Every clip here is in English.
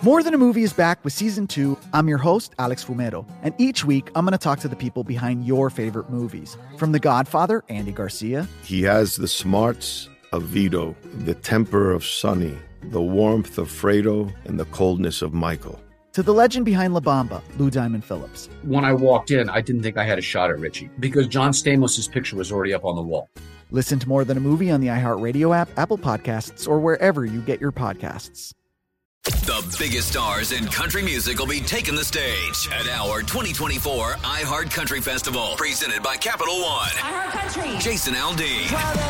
More Than a Movie is back with Season 2. I'm your host, Alex Fumero, and each week I'm going to talk to the people behind your favorite movies. From The Godfather, Andy Garcia. He has the smarts of Vito, the temper of Sonny, the warmth of Fredo, and the coldness of Michael. To the legend behind La Bamba, Lou Diamond Phillips. When I walked in, I didn't think I had a shot at Richie because John Stamos' picture was already up on the wall. Listen to More Than a Movie on the iHeartRadio app, Apple Podcasts, or wherever you get your podcasts. The biggest stars in country music will be taking the stage at our 2024 iHeart Country Festival, presented by Capital One. iHeart Country. Jason Aldean,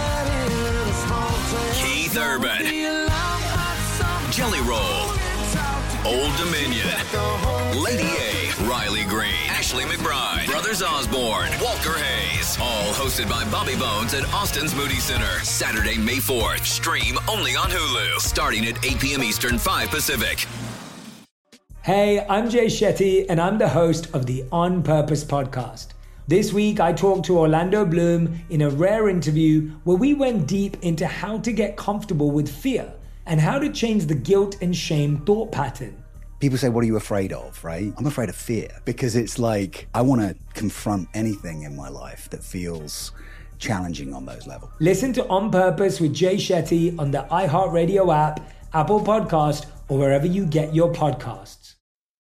Keith Urban, Jelly Roll, Old Dominion, Lady A, Riley Green, Ashley McBride, Brothers Osborne, Walker Hayes. All hosted by Bobby Bones at Austin's Moody Center. Saturday, May 4th. Stream only on Hulu. Starting at 8 p.m. Eastern, 5 Pacific. Hey, I'm Jay Shetty, and I'm the host of the On Purpose podcast. This week, I talked to Orlando Bloom in a rare interview where we went deep into how to get comfortable with fear and how to change the guilt and shame thought pattern. People say, what are you afraid of, right? I'm afraid of fear because it's like I want to confront anything in my life that feels challenging on those levels. Listen to On Purpose with Jay Shetty on the iHeartRadio app, Apple Podcast, or wherever you get your podcasts.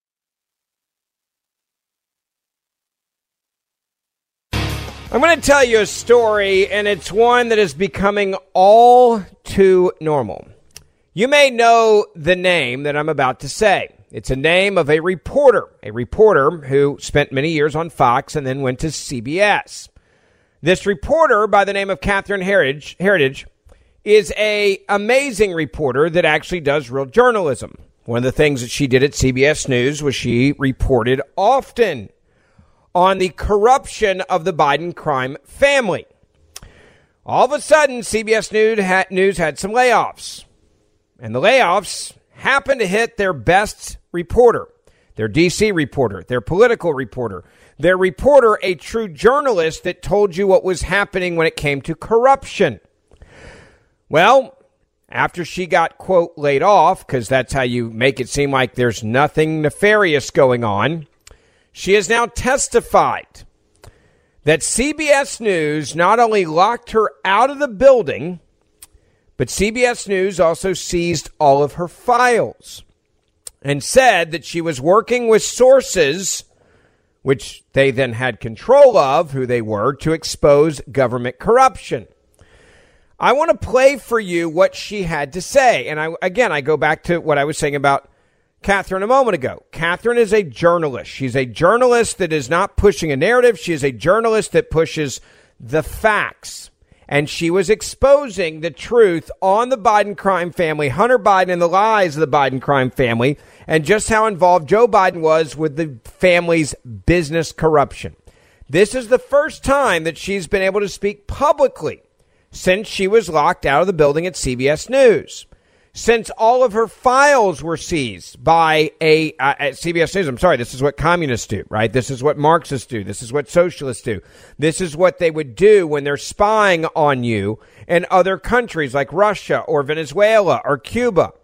I'm going to tell you a story, and it's one that is becoming all too normal. You may know the name that I'm about to say. It's a name of a reporter who spent many years on Fox and then went to CBS. This reporter by the name of Catherine Heritage is an amazing reporter that actually does real journalism. One of the things that she did at CBS News was she reported often on the corruption of the Biden crime family. All of a sudden, CBS News had some layoffs. And the layoffs happened to hit their best reporter, their DC reporter, their political reporter, their reporter, a true journalist that told you what was happening when it came to corruption. Well, after she got, quote, laid off, because that's how you make it seem like there's nothing nefarious going on, she has now testified that CBS News not only locked her out of the building, but CBS News also seized all of her files and said that she was working with sources, which they then had control of, who they were, to expose government corruption. I want to play for you what she had to say. And I go back to what I was saying about Catherine a moment ago. Catherine is a journalist. She's a journalist that is not pushing a narrative. She is a journalist that pushes the facts. And she was exposing the truth on the Biden crime family, Hunter Biden, and the lies of the Biden crime family, and just how involved Joe Biden was with the family's business corruption. This is the first time that she's been able to speak publicly since she was locked out of the building at CBS News. Since all of her files were seized by at CBS News. I'm sorry, this is what communists do, right? This is what Marxists do. This is what socialists do. This is what they would do when they're spying on you in other countries like Russia or Venezuela or Cuba.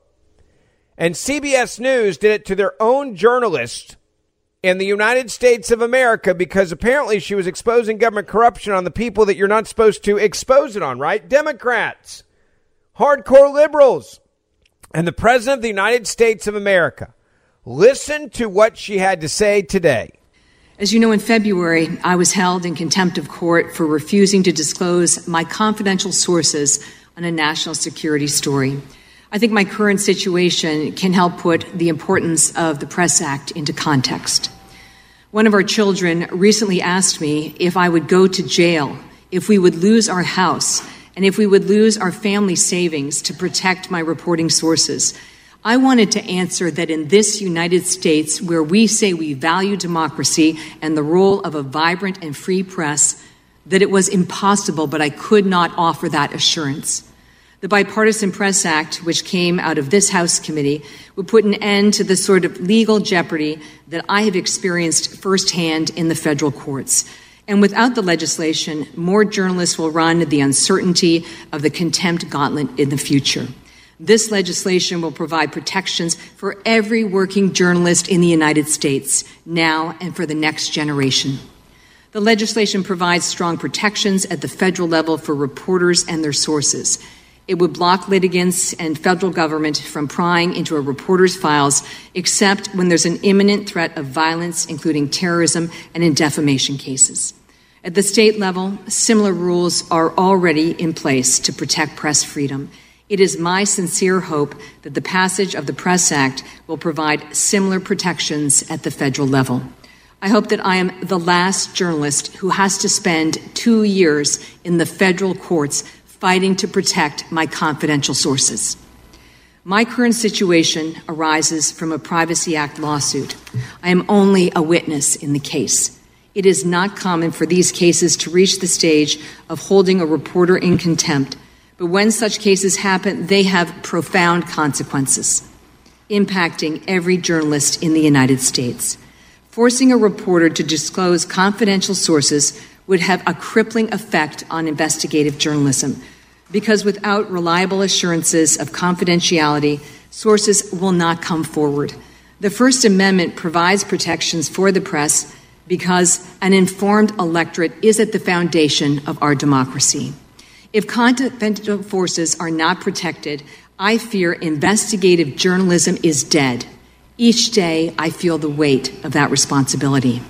And CBS News did it to their own journalist in the United States of America because apparently she was exposing government corruption on the people that you're not supposed to expose it on, right? Democrats, hardcore liberals. And the President of the United States of America. Listen to what she had to say today. As you know, in February, I was held in contempt of court for refusing to disclose my confidential sources on a national security story. I think my current situation can help put the importance of the Press Act into context. One of our children recently asked me if I would go to jail if we would lose our house and if we would lose our family savings to protect my reporting sources. I wanted to answer that in this United States, where we say we value democracy and the role of a vibrant and free press, that it was impossible, but I could not offer that assurance. The Bipartisan Press Act, which came out of this House committee, would put an end to the sort of legal jeopardy that I have experienced firsthand in the federal courts. And without the legislation, more journalists will run the uncertainty of the contempt gauntlet in the future. This legislation will provide protections for every working journalist in the United States, now and for the next generation. The legislation provides strong protections at the federal level for reporters and their sources. It would block litigants and federal government from prying into a reporter's files except when there's an imminent threat of violence, including terrorism and in defamation cases. At the state level, similar rules are already in place to protect press freedom. It is my sincere hope that the passage of the Press Act will provide similar protections at the federal level. I hope that I am the last journalist who has to spend 2 years in the federal courts fighting to protect my confidential sources. My current situation arises from a Privacy Act lawsuit. I am only a witness in the case. It is not common for these cases to reach the stage of holding a reporter in contempt, but when such cases happen, they have profound consequences, impacting every journalist in the United States. Forcing a reporter to disclose confidential sources would have a crippling effect on investigative journalism, because without reliable assurances of confidentiality, sources will not come forward. The First Amendment provides protections for the press because an informed electorate is at the foundation of our democracy. If confidential sources are not protected, I fear investigative journalism is dead. Each day, I feel the weight of that responsibility.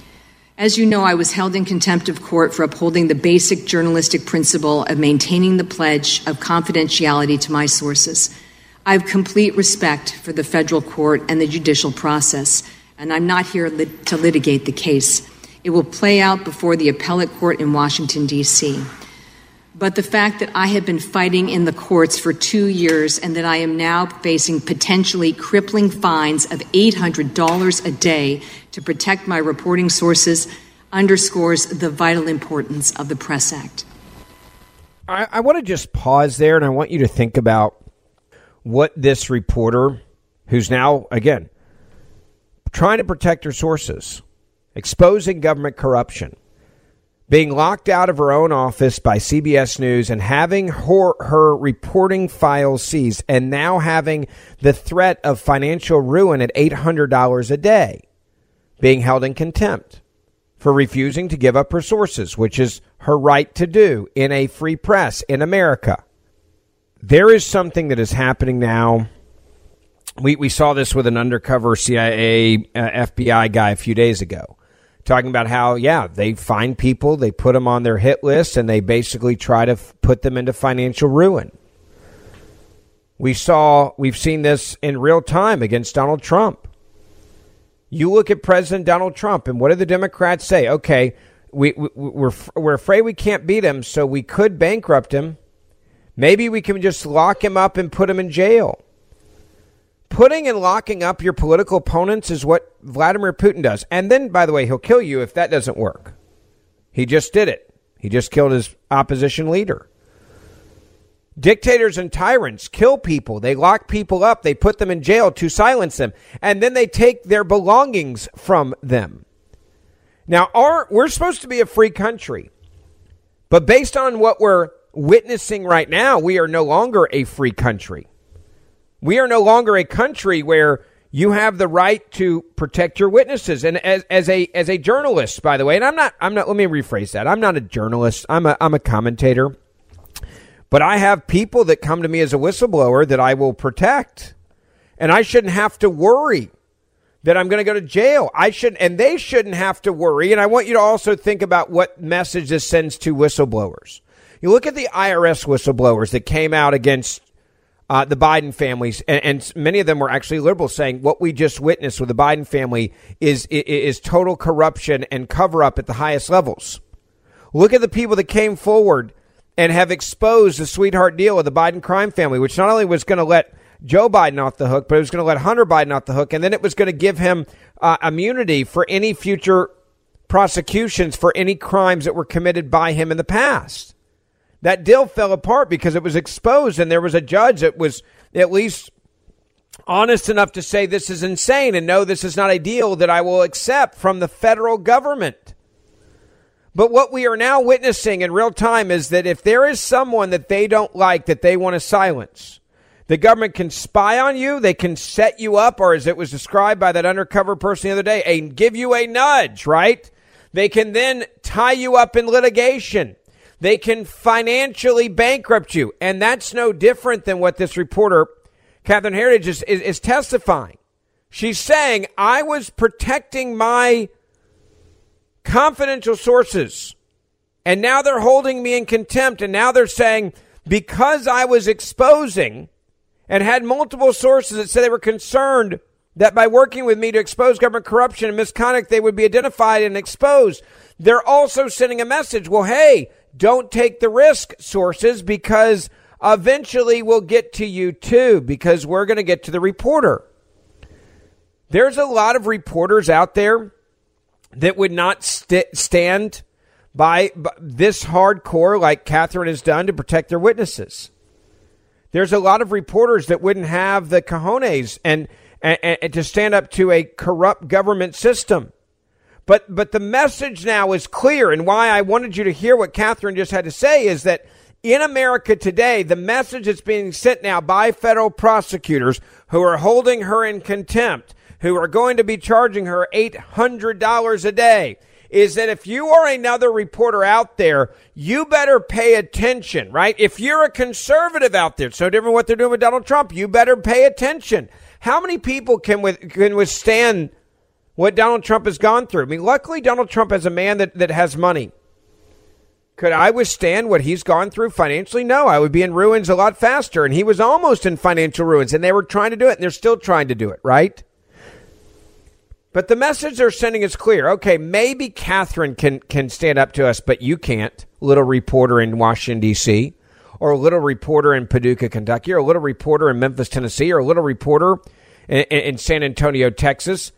As you know, I was held in contempt of court for upholding the basic journalistic principle of maintaining the pledge of confidentiality to my sources. I have complete respect for the federal court and the judicial process, and I'm not here to litigate the case. It will play out before the appellate court in Washington, D.C. But the fact that I have been fighting in the courts for 2 years and that I am now facing potentially crippling fines of $800 a day to protect my reporting sources underscores the vital importance of the Press Act. I want to just pause there, and I want you to think about what this reporter, who's now, again, trying to protect her sources, exposing government corruption, being locked out of her own office by CBS News and having her reporting files seized, and now having the threat of financial ruin at $800 a day, being held in contempt for refusing to give up her sources, which is her right to do in a free press in America. There is something that is happening now. We saw this with an undercover CIA, FBI guy a few days ago, talking about how, they find people, they put them on their hit list, and they basically try to put them into financial ruin. We've seen this in real time against Donald Trump. You look at President Donald Trump, and what do the Democrats say? Okay, we're afraid we can't beat him, so we could bankrupt him. Maybe we can just lock him up and put him in jail. Putting and locking up your political opponents is what Vladimir Putin does. And then, by the way, he'll kill you if that doesn't work. He just did it. He just killed his opposition leader. Dictators and tyrants kill people. They lock people up. They put them in jail to silence them. And then they take their belongings from them. Now, we're supposed to be a free country. But based on what we're witnessing right now, we are no longer a free country. We are no longer a country where you have the right to protect your witnesses. And as a journalist, by the way, and I'm not, let me rephrase that. I'm not a journalist. I'm a commentator. But I have people that come to me as a whistleblower that I will protect. And I shouldn't have to worry that I'm going to go to jail. And they shouldn't have to worry. And I want you to also think about what message this sends to whistleblowers. You look at the IRS whistleblowers that came out against the Biden families, and many of them were actually liberals, saying what we just witnessed with the Biden family is total corruption and cover-up at the highest levels. Look at the people that came forward and have exposed the sweetheart deal of the Biden crime family, which not only was going to let Joe Biden off the hook, but it was going to let Hunter Biden off the hook, and then it was going to give him immunity for any future prosecutions for any crimes that were committed by him in the past. That deal fell apart because it was exposed, and there was a judge that was at least honest enough to say this is insane, and no, this is not a deal that I will accept from the federal government. But what we are now witnessing in real time is that if there is someone that they don't like, that they want to silence, The government can spy on you. They can set you up, or as it was described by that undercover person the other day, give you a nudge, right? They can then tie you up in litigation. They can financially bankrupt you. And that's no different than what this reporter, Catherine Herridge, is testifying. She's saying, I was protecting my confidential sources, and now they're holding me in contempt. And now they're saying, because I was exposing and had multiple sources that said they were concerned that by working with me to expose government corruption and misconduct, they would be identified and exposed. They're also sending a message. Well, hey, don't take the risk, sources, because eventually we'll get to you too, because we're going to get to the reporter. There's a lot of reporters out there that would not stand by this hardcore like Catherine has done to protect their witnesses. There's a lot of reporters that wouldn't have the cojones and to stand up to a corrupt government system. But the message now is clear, and why I wanted you to hear what Catherine just had to say is that in America today, the message that's being sent now by federal prosecutors who are holding her in contempt, who are going to be charging her $800 a day, is that if you are another reporter out there, you better pay attention, right? If you're a conservative out there, it's no different what they're doing with Donald Trump, you better pay attention. How many people can withstand what Donald Trump has gone through? I mean, luckily, Donald Trump is a man that has money. Could I withstand what he's gone through financially? No, I would be in ruins a lot faster. And he was almost in financial ruins, and they were trying to do it, and they're still trying to do it, right? But the message they're sending is clear. Okay, maybe Catherine can stand up to us, but you can't, little reporter in Washington, D.C., or a little reporter in Paducah, Kentucky, or a little reporter in Memphis, Tennessee, or a little reporter in San Antonio, Texas,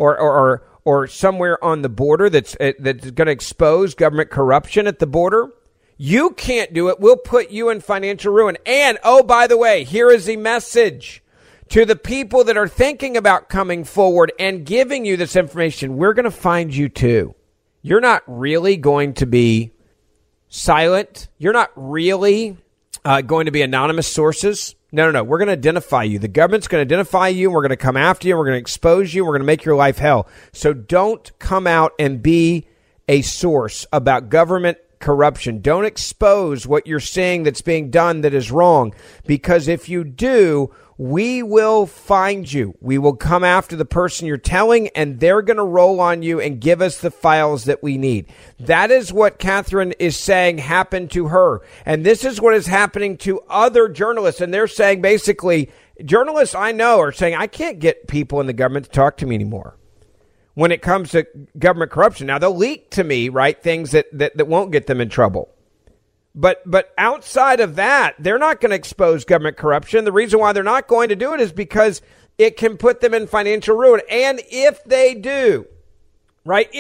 or somewhere on the border that's going to expose government corruption at the border. You can't do it. We'll put you in financial ruin. And, oh, by the way, here is the message to the people that are thinking about coming forward and giving you this information. We're going to find you too. You're not really going to be silent. You're not really going to be anonymous sources. No. We're going to identify you. The government's going to identify you, and we're going to come after you, and we're going to expose you, and we're going to make your life hell. So don't come out and be a source about government corruption. Don't expose what you're seeing that's being done that is wrong, because if you do, we will find you. We will come after the person you're telling, and they're going to roll on you and give us the files that we need. That is what Catherine is saying happened to her. And this is what is happening to other journalists. And they're saying basically, journalists I know are saying, I can't get people in the government to talk to me anymore when it comes to government corruption. Now, they'll leak to me, right, things that won't get them in trouble. But outside of that, they're not going to expose government corruption. The reason why they're not going to do it is because it can put them in financial ruin. And if they do, right,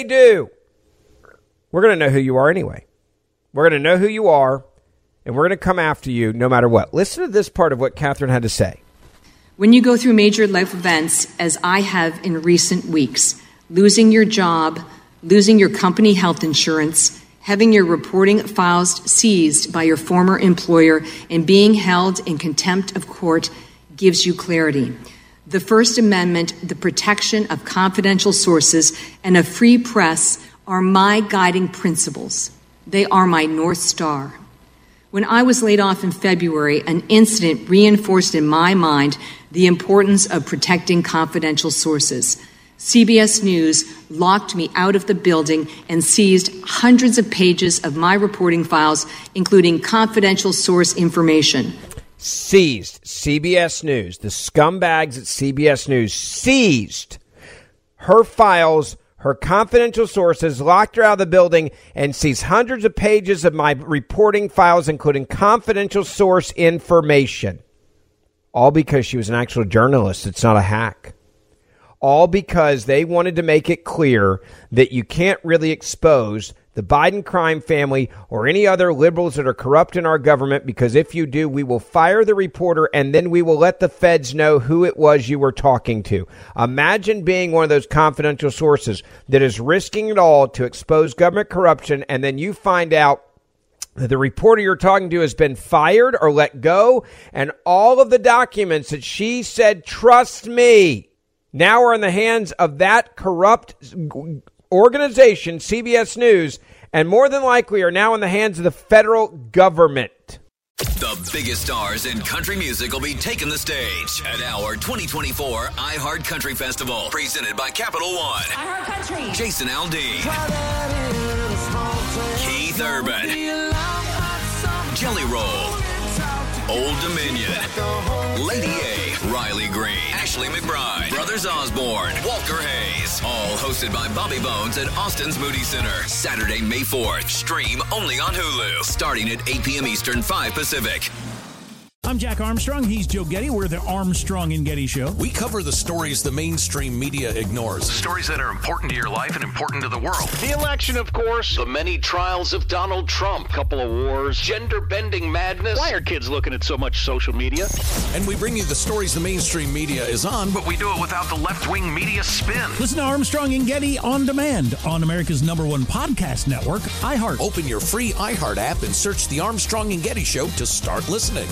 we're going to know who you are anyway. We're going to know who you are, and we're going to come after you no matter what. Listen to this part of what Catherine had to say. When you go through major life events, as I have in recent weeks, losing your job, losing your company health insurance, having your reporting files seized by your former employer, and being held in contempt of court gives you clarity. The First Amendment, the protection of confidential sources, and a free press are my guiding principles. They are my North Star. When I was laid off in February, an incident reinforced in my mind the importance of protecting confidential sources. CBS News locked me out of the building and seized hundreds of pages of my reporting files, including confidential source information. Seized. CBS News. The scumbags at CBS News seized her files, her confidential sources, locked her out of the building, and seized hundreds of pages of my reporting files, including confidential source information. All because she was an actual journalist. It's not a hack. All because they wanted to make it clear that you can't really expose the Biden crime family or any other liberals that are corrupt in our government, because if you do, we will fire the reporter, and then we will let the feds know who it was you were talking to. Imagine being one of those confidential sources that is risking it all to expose government corruption, and then you find out The reporter you're talking to has been fired or let go, and all of the documents that she said, trust me, now are in the hands of that corrupt organization, CBS News, and more than likely are now in the hands of the federal government. The biggest stars in country music will be taking the stage at our 2024 iHeart Country Festival, presented by Capital One. iHeart Country. Jason Aldean, Keith Urban, Jelly Roll, Old Dominion, Lady A, Riley Green, Ashley McBride, Brothers Osborne, Walker Hayes. All hosted by Bobby Bones at Austin's Moody Center. Saturday, May 4th. Stream only on Hulu. Starting at 8 p.m. Eastern, 5 Pacific. I'm Jack Armstrong. He's Joe Getty. We're the Armstrong and Getty Show. We cover the stories the mainstream media ignores. Stories that are important to your life and important to the world. The election, of course. The many trials of Donald Trump. Couple of wars. Gender-bending madness. Why are kids looking at so much social media? And we bring you the stories the mainstream media is on, but we do it without the left-wing media spin. Listen to Armstrong and Getty on demand on America's #1 podcast network, iHeart. Open your free iHeart app and search The Armstrong and Getty Show to start listening.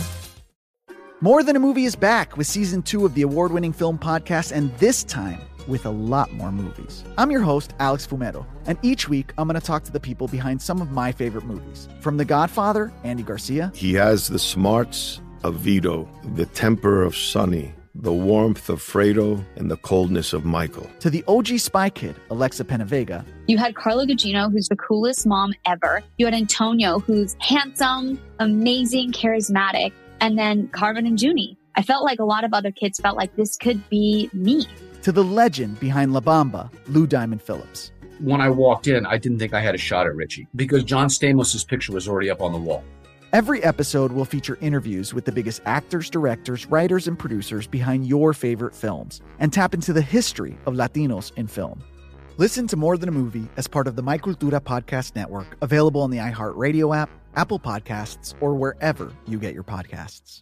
More Than a Movie is back with season 2 of the award-winning film podcast, and this time with a lot more movies. I'm your host, Alex Fumero, and each week I'm going to talk to the people behind some of my favorite movies. From The Godfather, Andy Garcia. He has the smarts of Vito, the temper of Sonny, the warmth of Fredo, and the coldness of Michael. To the OG Spy Kid, Alexa Penavega. You had Carla Gugino, who's the coolest mom ever. You had Antonio, who's handsome, amazing, charismatic. And then Carmen and Junie. I felt like a lot of other kids felt like this could be me. To the legend behind La Bamba, Lou Diamond Phillips. When I walked in, I didn't think I had a shot at Richie because John Stamos' picture was already up on the wall. Every episode will feature interviews with the biggest actors, directors, writers, and producers behind your favorite films and tap into the history of Latinos in film. Listen to More Than a Movie as part of the My Cultura podcast network, available on the iHeartRadio app, Apple Podcasts, or wherever you get your podcasts.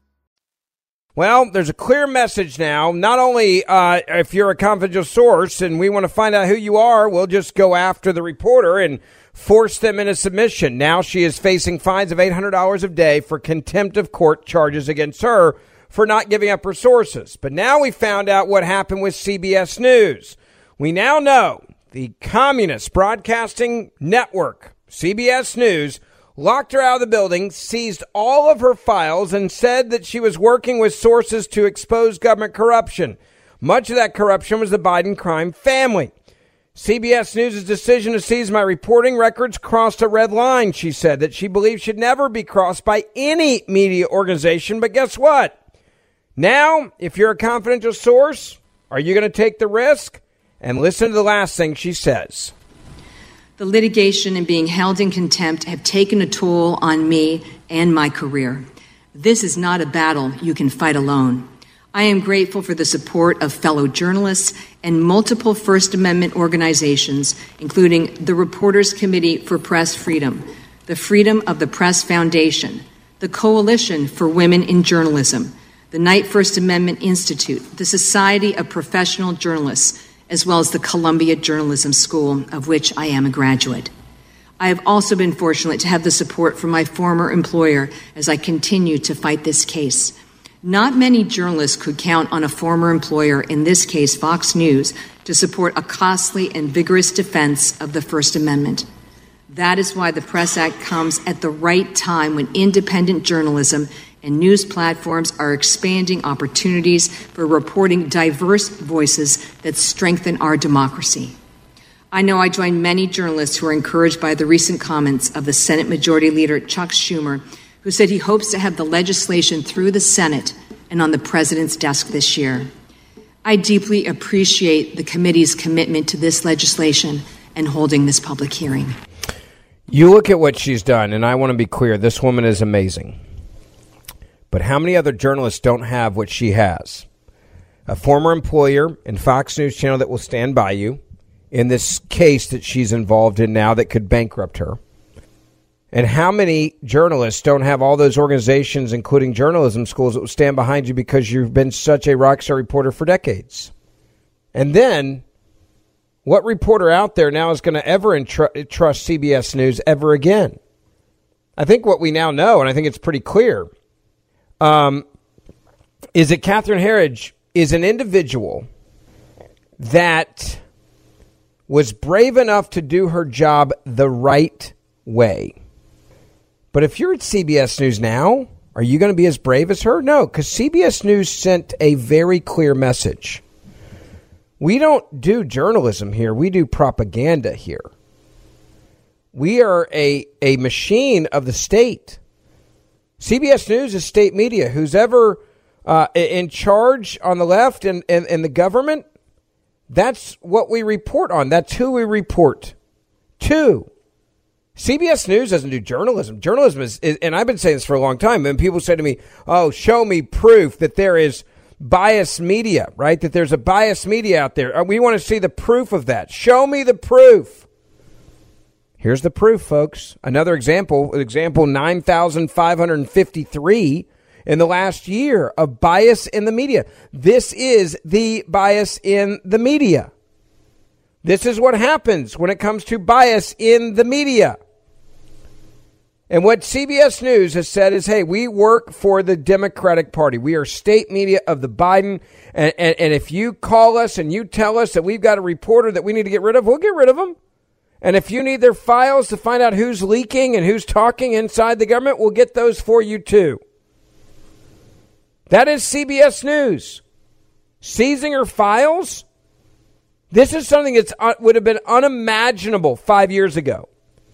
Well, there's a clear message now. Not only if you're a confidential source and we want to find out who you are, we'll just go after the reporter and force them into submission. Now she is facing fines of $800 a day for contempt of court charges against her for not giving up her sources. But now we found out what happened with CBS News. We now know the Communist Broadcasting Network, CBS News, locked her out of the building, seized all of her files, and said that she was working with sources to expose government corruption. Much of that corruption was the Biden crime family. CBS News' decision to seize my reporting records crossed a red line, she said, that she believes should never be crossed by any media organization. But guess what? Now, if you're a confidential source, are you going to take the risk? And listen to the last thing she says. The litigation and being held in contempt have taken a toll on me and my career. This is not a battle you can fight alone. I am grateful for the support of fellow journalists and multiple First Amendment organizations, including the Reporters Committee for Press Freedom, the Freedom of the Press Foundation, the Coalition for Women in Journalism, the Knight First Amendment Institute, the Society of Professional Journalists, as well as the Columbia Journalism School, of which I am a graduate. I have also been fortunate to have the support from my former employer as I continue to fight this case. Not many journalists could count on a former employer, in this case Fox News, to support a costly and vigorous defense of the First Amendment. That is why the Press Act comes at the right time when independent journalism and news platforms are expanding opportunities for reporting diverse voices that strengthen our democracy. I know I join many journalists who are encouraged by the recent comments of the Senate Majority Leader Chuck Schumer, who said he hopes to have the legislation through the Senate and on the president's desk this year. I deeply appreciate the committee's commitment to this legislation and holding this public hearing. You look at what she's done, and I want to be clear, this woman is amazing. But how many other journalists don't have what she has? A former employer in Fox News Channel that will stand by you in this case that she's involved in now that could bankrupt her. And how many journalists don't have all those organizations, including journalism schools, that will stand behind you because you've been such a rockstar reporter for decades? And then, what reporter out there now is going to ever trust CBS News ever again? I think what we now know, and I think it's pretty clear, is that Catherine Herridge is an individual that was brave enough to do her job the right way. But if you're at CBS News now, are you going to be as brave as her? No, because CBS News sent a very clear message. We don't do journalism here. We do propaganda here. We are a machine of the state. CBS News is state media. Who's ever in charge on the left and the government, that's what we report on. That's who we report to. CBS News doesn't do journalism. Journalism is, and I've been saying this for a long time, and people say to me, oh, show me proof that there is biased media, right? That there's a biased media out there. We want to see the proof of that. Show me the proof. Here's the proof, folks. Another example 9,553 in the last year of bias in the media. This is the bias in the media. This is what happens when it comes to bias in the media. And what CBS News has said is, hey, we work for the Democratic Party. We are state media of the Biden. And if you call us and you tell us that we've got a reporter that we need to get rid of, we'll get rid of them. And if you need their files to find out who's leaking and who's talking inside the government, we'll get those for you too. That is CBS News. Seizing her files? This is something that would have been unimaginable 5 years ago.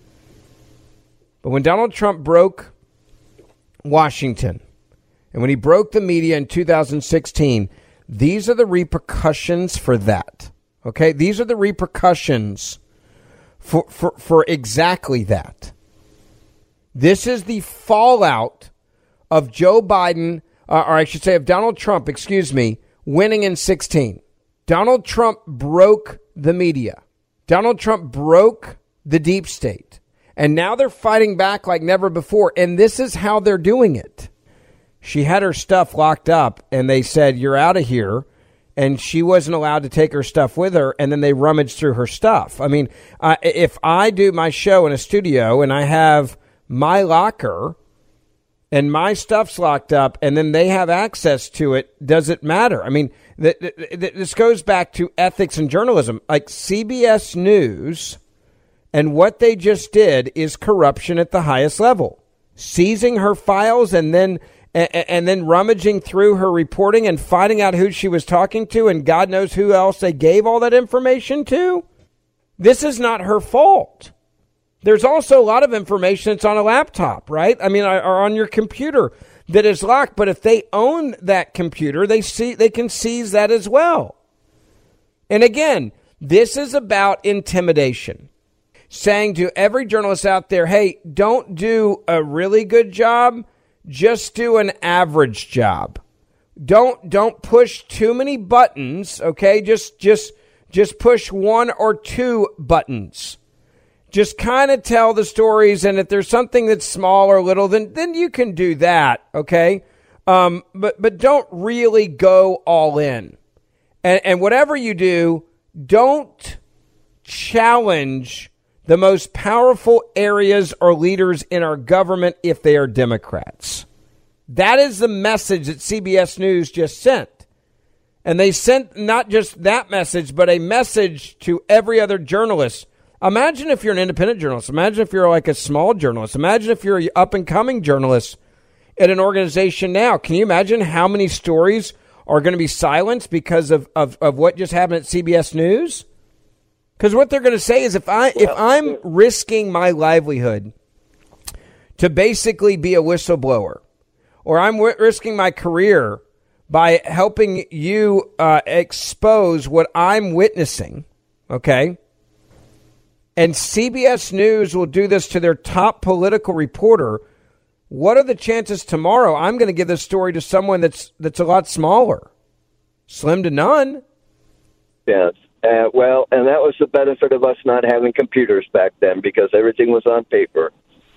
But when Donald Trump broke Washington, and when he broke the media in 2016, these are the repercussions for that. Okay? These are the repercussions for exactly that. This is the fallout of Joe Biden, or I should say of Donald Trump, winning in 16. Donald Trump broke the media. Donald Trump broke the deep state. And now they're fighting back like never before. And this is how they're doing it. She had her stuff locked up and they said, you're out of here. And she wasn't allowed to take her stuff with her. And then they rummaged through her stuff. I mean, if I do my show in a studio and I have my locker and my stuff's locked up and then they have access to it, does it matter? I mean, this goes back to ethics and journalism. Like CBS News and what they just did is corruption at the highest level. Seizing her files and then rummaging through her reporting and finding out who she was talking to and God knows who else they gave all that information to. This is not her fault. There's also a lot of information that's on a laptop, right? I mean, or on your computer that is locked. But if they own that computer, they can seize that as well. And again, this is about intimidation. Saying to every journalist out there, hey, don't do a really good job. Just do an average job. Don't push too many buttons, okay? Just push one or two buttons. Just kind of tell the stories, and if there's something that's small or little, then you can do that, okay? But don't really go all in. And whatever you do, don't challenge the most powerful areas or leaders in our government if they are Democrats. That is the message that CBS News just sent. And they sent not just that message, but a message to every other journalist. Imagine if you're an independent journalist. Imagine if you're like a small journalist. Imagine if you're an up-and-coming journalist at an organization now. Can you imagine how many stories are going to be silenced because of what just happened at CBS News? Because what they're going to say is if I'm risking my livelihood to basically be a whistleblower, or I'm risking my career by helping you expose what I'm witnessing, okay? And CBS News will do this to their top political reporter. What are the chances tomorrow I'm going to give this story to someone that's a lot smaller? Slim to none. Yes. Well, and that was the benefit of us not having computers back then because everything was on paper.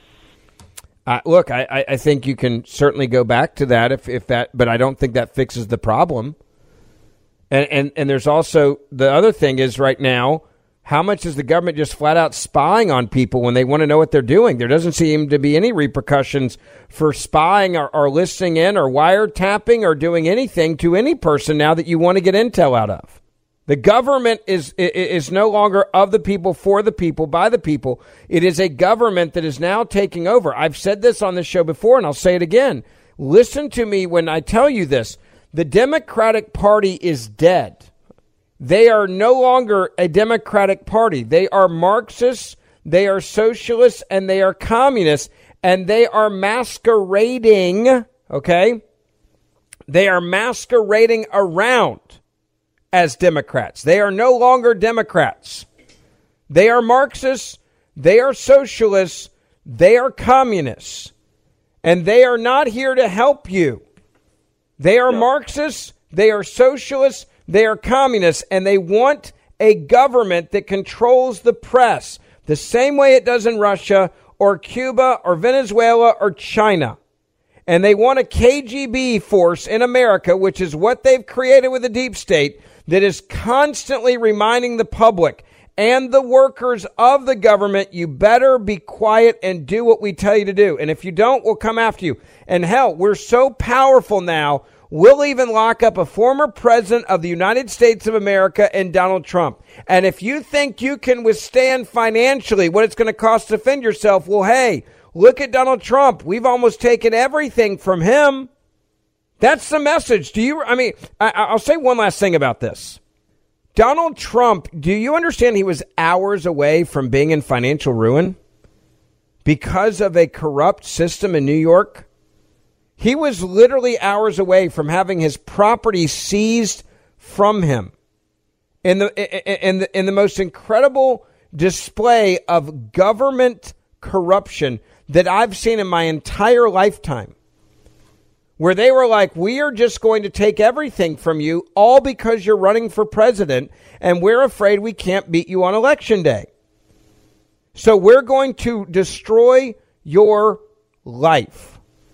Look, I think you can certainly go back to that if that, but I don't think that fixes the problem. And there's also the other thing is right now, How much is the government just flat out spying on people when they want to know what they're doing? There doesn't seem to be any repercussions for spying or listening in or wiretapping or doing anything to any person now that you want to get intel out of. The government is no longer of the people, for the people, by the people. It is a government that is now taking over. I've said this on this show before, and I'll say it again. Listen to me when I tell you this. The Democratic Party is dead. They are no longer a Democratic Party. They are Marxists, they are socialists, and they are communists, and they are masquerading, okay? They are masquerading around as Democrats. They are no longer Democrats. They are Marxists, they are socialists, they are communists, and they are not here to help you. They are Marxists, they are socialists, they are communists, and they want a government that controls the press the same way it does in Russia or Cuba or Venezuela or China. And they want a KGB force in America, which is what they've created with the deep state, that is constantly reminding the public and the workers of the government, you better be quiet and do what we tell you to do. And if you don't, we'll come after you. And hell, we're so powerful now, we'll even lock up a former president of the United States of America and Donald Trump. And if you think you can withstand financially what it's going to cost to defend yourself, well, hey, look at Donald Trump. We've almost taken everything from him. That's the message. I'll say one last thing about this. Donald Trump, do you understand he was hours away from being in financial ruin because of a corrupt system in New York? He was literally hours away from having his property seized from him in the most incredible display of government corruption that I've seen in my entire lifetime, where they were like, we are just going to take everything from you, all because you're running for president, and we're afraid we can't beat you on election day. So we're going to destroy your life.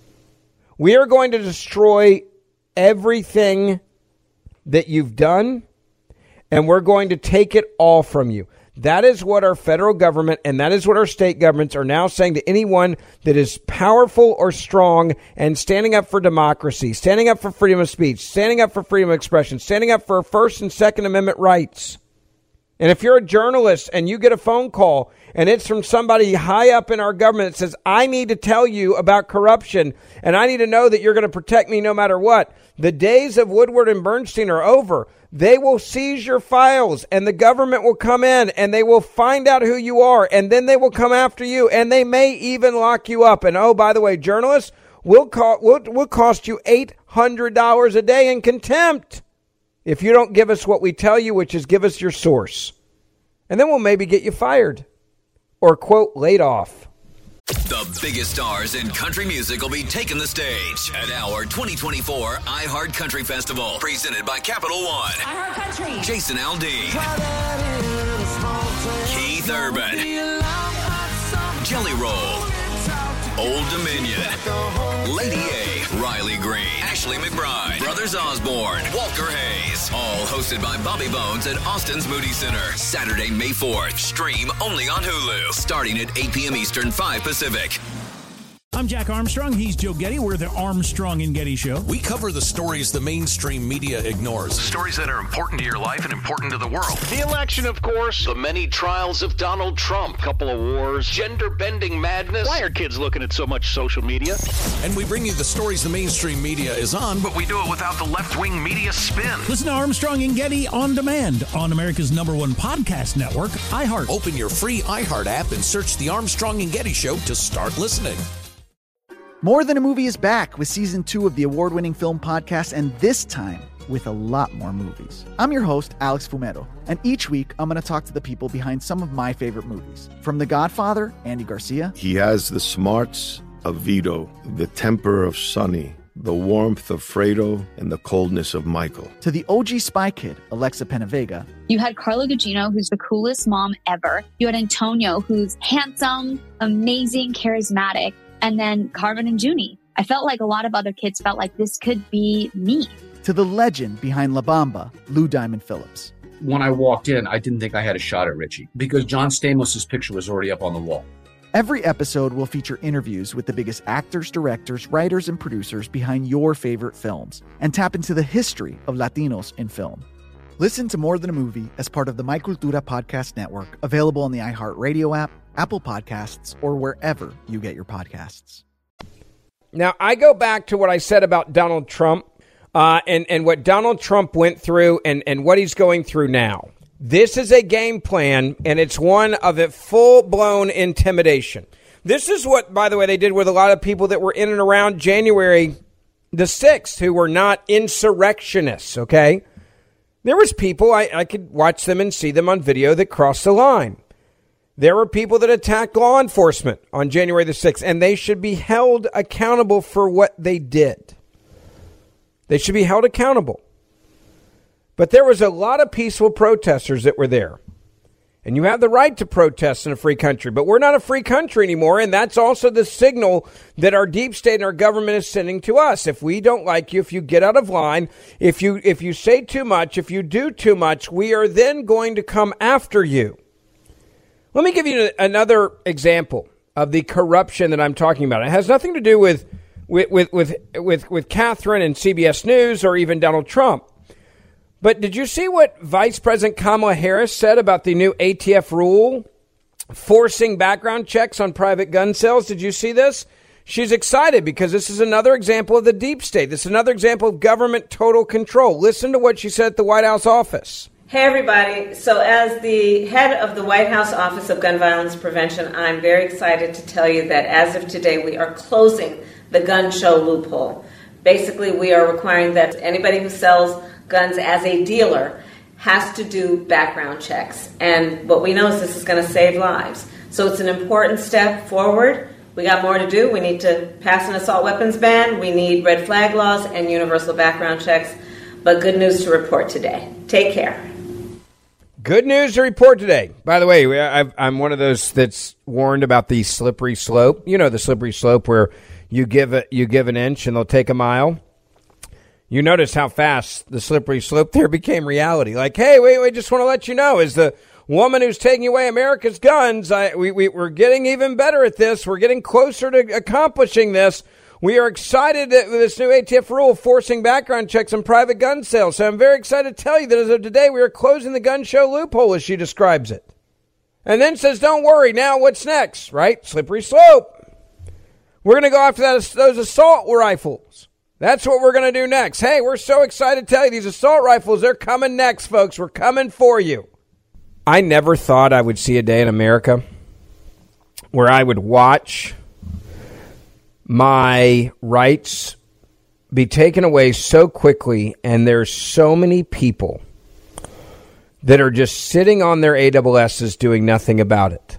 We are going to destroy everything that you've done, and we're going to take it all from you. That is what our federal government and that is what our state governments are now saying to anyone that is powerful or strong and standing up for democracy, standing up for freedom of speech, standing up for freedom of expression, standing up for First and Second Amendment rights. And if you're a journalist and you get a phone call and it's from somebody high up in our government that says, I need to tell you about corruption and I need to know that you're going to protect me no matter what, the days of Woodward and Bernstein are over. They will seize your files and the government will come in and they will find out who you are and then they will come after you and they may even lock you up. And oh, by the way, journalists, will cost you $800 a day in contempt if you don't give us what we tell you, which is give us your source. And then we'll maybe get you fired or, quote, laid off. The biggest stars in country music will be taking the stage at our 2024 iHeart Country Festival, presented by Capital One. iHeart Country. Jason Aldean, Keith Urban, Jelly Roll, Old Dominion, Lady A, Riley Green, Ashley McBride, Brothers Osborne, Walker Hayes. All hosted by Bobby Bones at Austin's Moody Center. Saturday, May 4th. Stream only on Hulu. Starting at 8 p.m. Eastern, 5 Pacific. I'm Jack Armstrong. He's Joe Getty. We're the Armstrong and Getty Show. We cover the stories the mainstream media ignores. Stories that are important to your life and important to the world. The election, of course. The many trials of Donald Trump. Couple of wars. Gender-bending madness. Why are kids looking at so much social media? And we bring you the stories the mainstream media is on, but we do it without the left-wing media spin. Listen to Armstrong and Getty on demand on America's #1 podcast network, iHeart. Open your free iHeart app and search the Armstrong and Getty Show to start listening. More Than a Movie is back with Season 2 of the award-winning film podcast, and this time with a lot more movies. I'm your host, Alex Fumero, and each week I'm going to talk to the people behind some of my favorite movies. From The Godfather, Andy Garcia. He has the smarts of Vito, the temper of Sonny, the warmth of Fredo, and the coldness of Michael. To the OG Spy Kid, Alexa Penavega. You had Carla Gugino, who's the coolest mom ever. You had Antonio, who's handsome, amazing, charismatic. And then Carmen and Junie. I felt like a lot of other kids felt like this could be me. To the legend behind La Bamba, Lou Diamond Phillips. when I walked in, I didn't think I had a shot at Richie because John Stamos' picture was already up on the wall. Every episode will feature interviews with the biggest actors, directors, writers, and producers behind your favorite films and tap into the history of Latinos in film. Listen to More Than a Movie as part of the My Cultura Podcast Network, available on the iHeartRadio app, Apple Podcasts, or wherever you get your podcasts. Now, I go back to what I said about Donald Trump and what Donald Trump went through and what he's going through now. This is a game plan, and it's one of a full-blown intimidation. This is what, by the way, they did with a lot of people that were in and around January the 6th who were not insurrectionists, okay? There was people, I could watch them and see them on video that crossed the line. There were people that attacked law enforcement on January the 6th, and they should be held accountable for what they did. They should be held accountable. But there was a lot of peaceful protesters that were there. And you have the right to protest in a free country, but we're not a free country anymore, and that's also the signal that our deep state and our government is sending to us. If we don't like you, if you get out of line, if you say too much, if you do too much, we are then going to come after you. Let me give you another example of the corruption that I'm talking about. It has nothing to do with Catherine and CBS News or even Donald Trump. But did you see what Vice President Kamala Harris said about the new ATF rule forcing background checks on private gun sales? Did you see this? She's excited because this is another example of the deep state. This is another example of government total control. Listen to what she said at the White House office. Hey, everybody. So as the head of the White House Office of Gun Violence Prevention, I'm very excited to tell you that as of today, we are closing the gun show loophole. Basically, we are requiring that anybody who sells guns as a dealer has to do background checks. And what we know is this is going to save lives. So it's an important step forward. We got more to do. We need to pass an assault weapons ban. We need red flag laws and universal background checks. But good news to report today. Take care. Good news to report today. By the way, I'm one of those that's warned about the slippery slope. You know the slippery slope where you give an inch and they'll take a mile. You notice how fast the slippery slope there became reality. Like, hey, wait, just want to let you know, as the woman who's taking away America's guns, we're getting even better at this. We're getting closer to accomplishing this. We are excited that with this new ATF rule forcing background checks on private gun sales. So I'm very excited to tell you that as of today, we are closing the gun show loophole, as she describes it. And then says, don't worry, now what's next, right? Slippery slope. We're going to go after those assault rifles. That's what we're going to do next. Hey, we're so excited to tell you these assault rifles, they're coming next, folks. We're coming for you. I never thought I would see a day in America where I would watch my rights be taken away so quickly, and there's so many people that are just sitting on their AWSs doing nothing about it.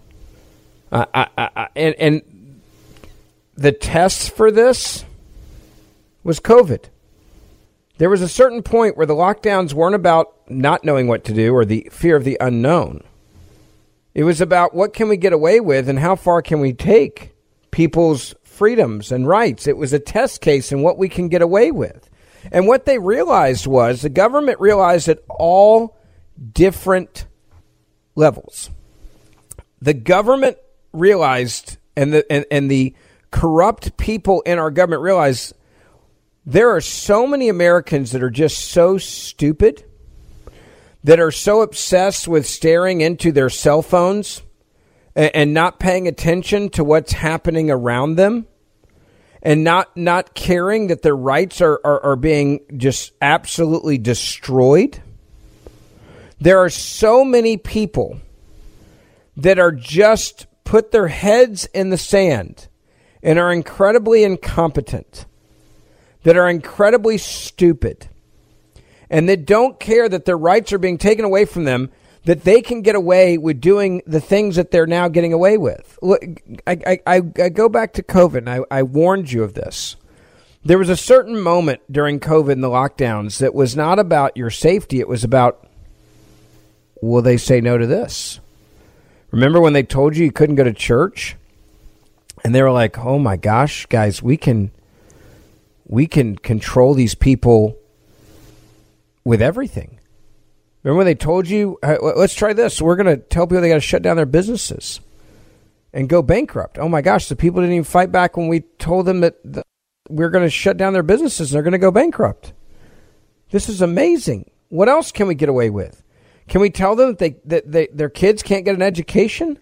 And the test for this was COVID. There was a certain point where the lockdowns weren't about not knowing what to do or the fear of the unknown. It was about what can we get away with and how far can we take people's freedoms and rights. It was a test case in what we can get away with. And what they realized was the government realized at all different levels. The government realized and the corrupt people in our government realized there are so many Americans that are just so stupid, that are so obsessed with staring into their cell phones and not paying attention to what's happening around them, and not caring that their rights are being just absolutely destroyed. There are so many people that are just put their heads in the sand and are incredibly incompetent, that are incredibly stupid, and that don't care that their rights are being taken away from them, that they can get away with doing the things that they're now getting away with. Look, I go back to COVID, and I warned you of this. There was a certain moment during COVID and the lockdowns that was not about your safety. It was about, will they say no to this? Remember when they told you couldn't go to church? And they were like, oh my gosh, guys, we can control these people with everything. Remember when they told you, let's try this. We're going to tell people they got to shut down their businesses and go bankrupt. Oh, my gosh. The people didn't even fight back when we told them that we're going to shut down their businesses and they're going to go bankrupt. This is amazing. What else can we get away with? Can we tell them that their kids can't get an education?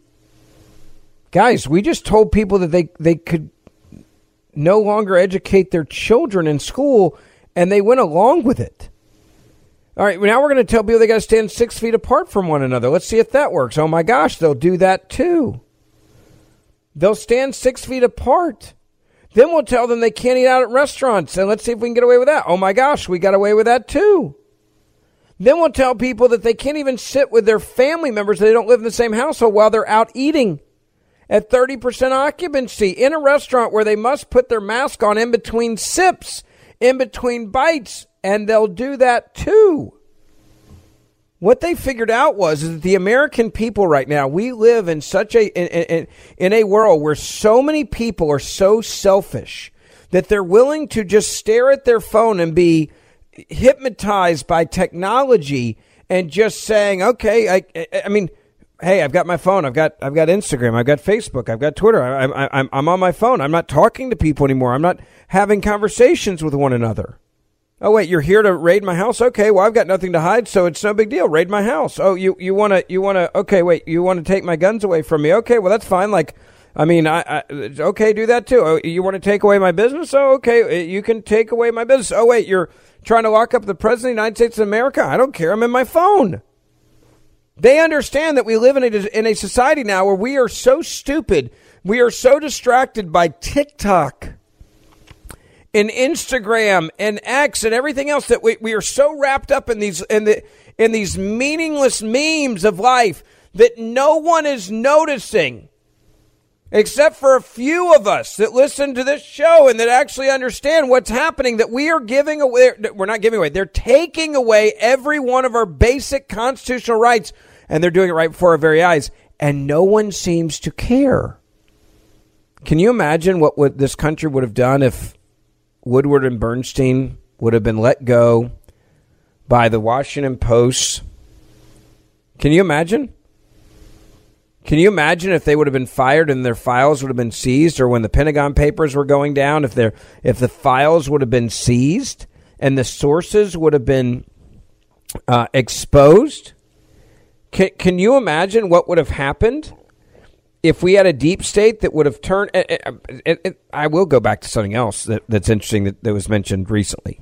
Guys, we just told people that they could no longer educate their children in school, and they went along with it. All right, now we're going to tell people they got to stand 6 feet apart from one another. Let's see if that works. Oh, my gosh, they'll do that too. They'll stand 6 feet apart. Then we'll tell them they can't eat out at restaurants, and let's see if we can get away with that. Oh, my gosh, we got away with that too. Then we'll tell people that they can't even sit with their family members that they don't live in the same household while they're out eating at 30% occupancy in a restaurant where they must put their mask on in between sips, in between bites, and they'll do that too. What they figured out was that the American people right now, we live in such in a world where so many people are so selfish that they're willing to just stare at their phone and be hypnotized by technology and just saying, okay, I mean, hey, I've got my phone, I've got Instagram, I've got Facebook, I've got Twitter, I'm on my phone, I'm not talking to people anymore, I'm not having conversations with one another. Oh, wait, you're here to raid my house? Okay, well, I've got nothing to hide, so it's no big deal. Raid my house. Oh, you want to, okay, wait, you want to take my guns away from me? Okay, well, that's fine. Like, I mean, okay, do that too. Oh, you want to take away my business? Oh, okay, you can take away my business. Oh, wait, you're trying to lock up the President of the United States of America? I don't care. I'm in my phone. They understand that we live in a society now where we are so stupid. We are so distracted by TikTok and Instagram and X and everything else that we are so wrapped up in these meaningless memes of life that no one is noticing, except for a few of us that listen to this show and that actually understand what's happening, that we are giving away. We're not giving away. They're taking away every one of our basic constitutional rights, and they're doing it right before our very eyes, and no one seems to care. Can you imagine what this country would have done if Woodward and Bernstein would have been let go by the Washington Post? Can you imagine? Can you imagine if they would have been fired and their files would have been seized, or when the Pentagon Papers were going down, if the files would have been seized and the sources would have been exposed? Can you imagine what would have happened if we had a deep state that would have turned... I will go back to something else that's interesting that was mentioned recently.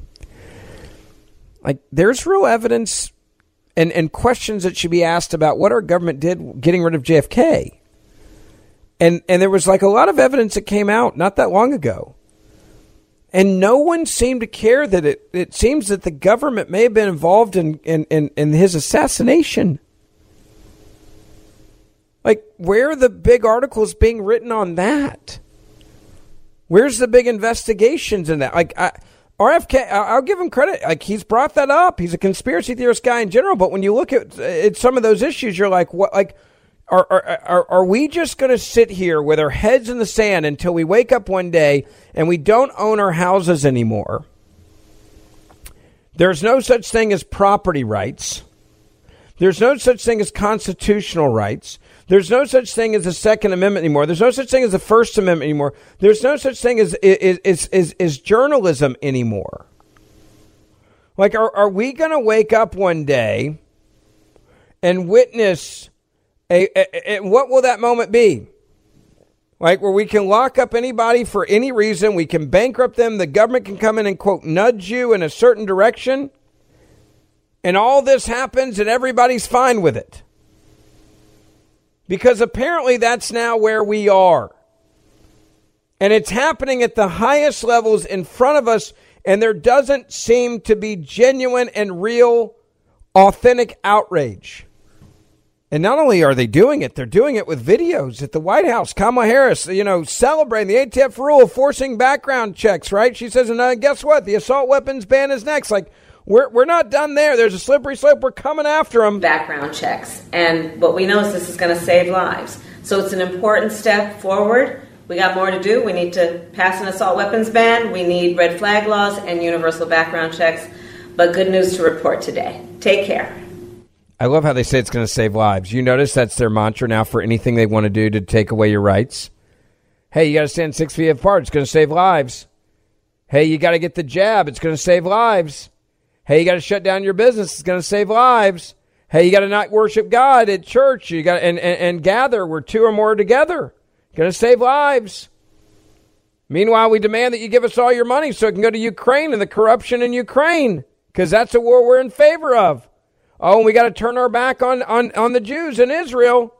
Like, there's real evidence and questions that should be asked about what our government did getting rid of JFK. And there was like a lot of evidence that came out not that long ago. And no one seemed to care that it seems that the government may have been involved in his assassination. Like, where are the big articles being written on that? Where's the big investigations in that? Like, RFK, I'll give him credit. Like, he's brought that up. He's a conspiracy theorist guy in general. But when you look at some of those issues, you're like, what? Like, are we just going to sit here with our heads in the sand until we wake up one day and we don't own our houses anymore? There's no such thing as property rights. There's no such thing as constitutional rights. There's no such thing as the Second Amendment anymore. There's no such thing as the First Amendment anymore. There's no such thing as journalism anymore. Like, are we going to wake up one day and witness what will that moment be? Like, where we can lock up anybody for any reason, we can bankrupt them, the government can come in and, quote, nudge you in a certain direction, and all this happens and everybody's fine with it. Because apparently that's now where we are. And it's happening at the highest levels in front of us, and there doesn't seem to be genuine and real, authentic outrage. And not only are they doing it, they're doing it with videos at the White House. Kamala Harris, celebrating the ATF rule of forcing background checks, right? She says, and guess what? The assault weapons ban is next. Like, we're not done there. There's a slippery slope. We're coming after them. Background checks. And what we know is this is going to save lives. So it's an important step forward. We got more to do. We need to pass an assault weapons ban. We need red flag laws and universal background checks. But good news to report today. Take care. I love how they say it's going to save lives. You notice that's their mantra now for anything they want to do to take away your rights. Hey, you got to stand 6 feet apart. It's going to save lives. Hey, you got to get the jab. It's going to save lives. Hey, you got to shut down your business. It's going to save lives. Hey, you got to not worship God at church. You got and gather where 2 or more are together. Going to save lives. Meanwhile, we demand that you give us all your money so it can go to Ukraine and the corruption in Ukraine, because that's a war we're in favor of. Oh, and we got to turn our back on the Jews in Israel.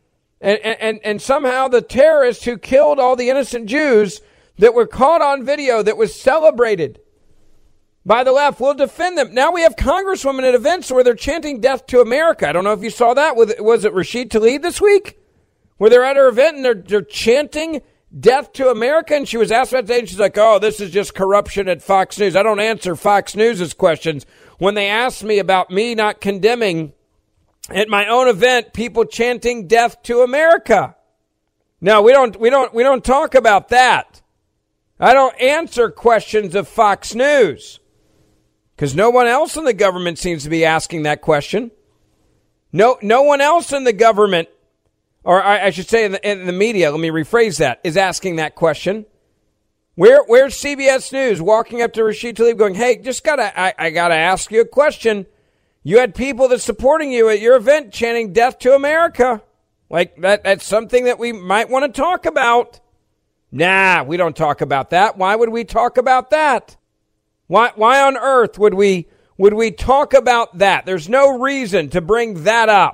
And somehow the terrorists who killed all the innocent Jews that were caught on video, that was celebrated by the left, will defend them. Now we have congresswomen at events where they're chanting death to America. I don't know if you saw that. Was it Rashid Tlaib this week? Where they're at her event and they're chanting death to America? And she was asked about that, and she's like, oh, this is just corruption at Fox News. I don't answer Fox News' questions. When they asked me about me not condemning at my own event people chanting death to America. No, we don't talk about that. I don't answer questions of Fox News because no one else in the government seems to be asking that question. No one else in the government, or I should say in the media, let me rephrase that, is asking that question. Where's CBS News walking up to Rashid Tlaib going, hey, I gotta ask you a question. You had people that's supporting you at your event chanting death to America. Like that's something that we might want to talk about. Nah, we don't talk about that. Why would we talk about that? Why on earth would we talk about that? There's no reason to bring that up.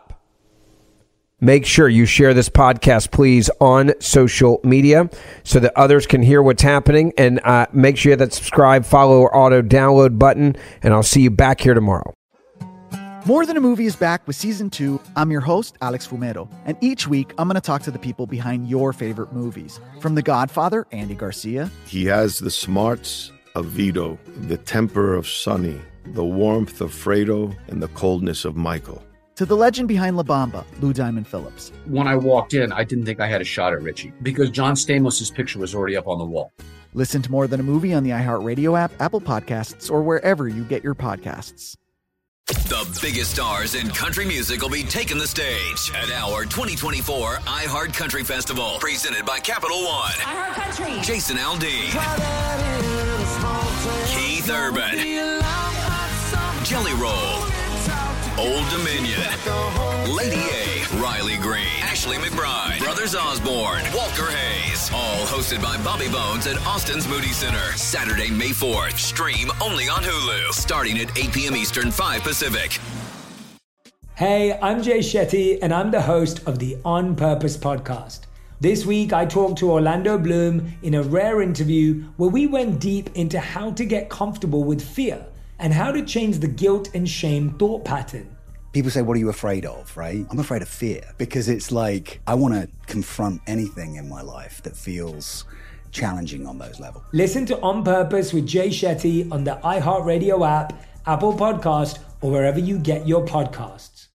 Make sure you share this podcast, please, on social media so that others can hear what's happening. And make sure you hit that subscribe, follow, or auto download button. And I'll see you back here tomorrow. More Than a Movie is back with Season 2. I'm your host, Alex Fumero. And each week, I'm going to talk to the people behind your favorite movies. From The Godfather, Andy Garcia. He has the smarts of Vito, the temper of Sonny, the warmth of Fredo, and the coldness of Michael. To the legend behind La Bamba, Lou Diamond Phillips. When I walked in, I didn't think I had a shot at Richie because John Stamos' picture was already up on the wall. Listen to More Than a Movie on the iHeartRadio app, Apple Podcasts, or wherever you get your podcasts. The biggest stars in country music will be taking the stage at our 2024 iHeart Country Festival, presented by Capital One. iHeart Country. Jason Aldean, Keith Urban, Jelly Roll, Old Dominion, Lady A, Riley Green, Ashley McBride, Brothers Osborne, Walker Hayes. All hosted by Bobby Bones at Austin's Moody Center. Saturday, May 4th. Stream only on Hulu. Starting at 8 p.m. Eastern, 5 Pacific. Hey, I'm Jay Shetty, and I'm the host of the On Purpose podcast. This week, I talked to Orlando Bloom in a rare interview where we went deep into how to get comfortable with fear and how to change the guilt and shame thought pattern. People say, what are you afraid of, right? I'm afraid of fear because it's like I want to confront anything in my life that feels challenging on those levels. Listen to On Purpose with Jay Shetty on the iHeartRadio app, Apple Podcast, or wherever you get your podcasts.